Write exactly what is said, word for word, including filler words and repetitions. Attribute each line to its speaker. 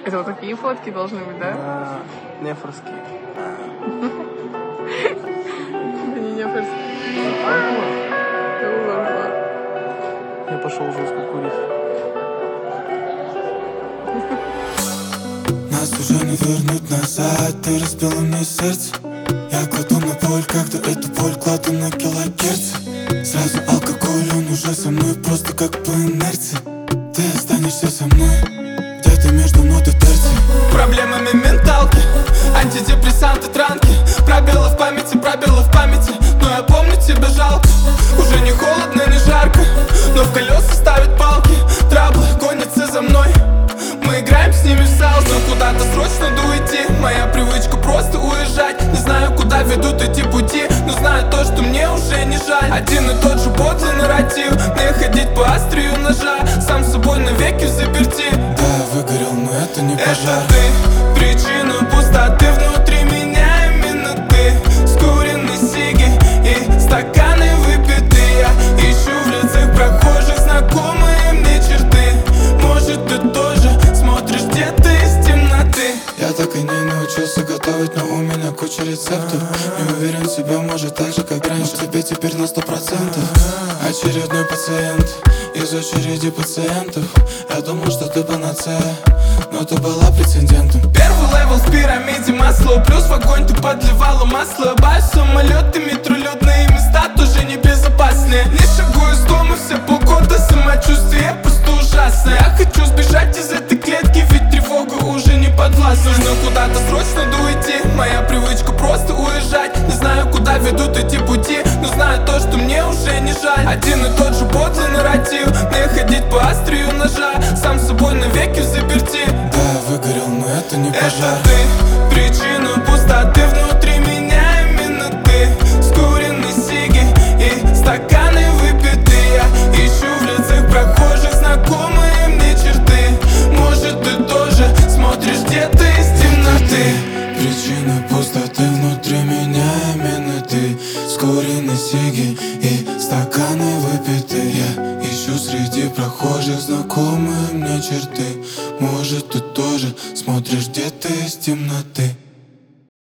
Speaker 1: Это вот такие фотки должны быть, да?
Speaker 2: Да, нефорские.
Speaker 1: Это не нефорские.
Speaker 2: Я пошел жестко курить.
Speaker 3: Нас уже не вернуть назад, ты разбила мне сердце. Я кладу на боль, когда эту боль кладу на килогерцы. Сразу алкоголь, он уже со мной, просто как по инерции. Ты останешься со мной, где-то между нот и терций.
Speaker 4: Проблемами менталки, антидепрессанты, транки. Пробелы в памяти, пробелы в памяти. Но я помню, тебе жалко. Уже не холодно, не жарко, но в колеса ставят палки. Траблы гонятся за мной, мы играем с ними в салс. Но куда-то срочно надо уйти. Моя привычка просто уезжать. Не знаю, куда ведут эти пути, но знаю то, что мне уже не жаль. Один и тот же подлый нарратив, мне ходить по острию ножа. Сам с собой навеки в заперти.
Speaker 3: Да, я выгорел, но это не пожар.
Speaker 4: Это ты, причина пустоты внутри меня. Именно ты, скуренные сиги и стаканы выпитые. Я ищу в лицах прохожих знакомые мне черты. Может, ты тоже смотришь где-то из темноты.
Speaker 3: Я так и не научился готовить, но у меня куча рецептов. Не уверен в себе, может так же, как раньше. Тебе теперь на сто процентов. Очередной пациент из очереди пациентов. Я думал, что ты панацея, но ты была прецедентом.
Speaker 4: Первый левел в пирамиде масла, плюс в огонь ты подливала масло. Боюсь, самолеты, метролетные места тоже небезопасные. Не шагу из дома все полгода, самочувствие просто ужасное. Я хочу сбежать из этой клетки, ведь тревога уже не подвластна. Нужно куда-то срочно надо уйти. Моя привычка просто уезжать. Не знаю, куда ведут эти пути, но знаю то, что мне уже не жаль. Один и тот же подлый нарратив, мне ходить по острию ножа. Сам с собой навеки в заперти.
Speaker 3: Да, я выгорел, но это не пожар.
Speaker 4: Это ты, причина пустоты внутри меня. Именно ты, скуренные сиги и стаканы выпитые. Я ищу в лицах прохожих знакомые мне черты. Может, ты тоже смотришь где-то из темноты.
Speaker 3: Причина пустоты внутри меня. Именно ты, скуренные сиги и стаканы выпитые. Я ищу среди прохожих знакомые мне черты. Может, ты тоже смотришь где-то из темноты.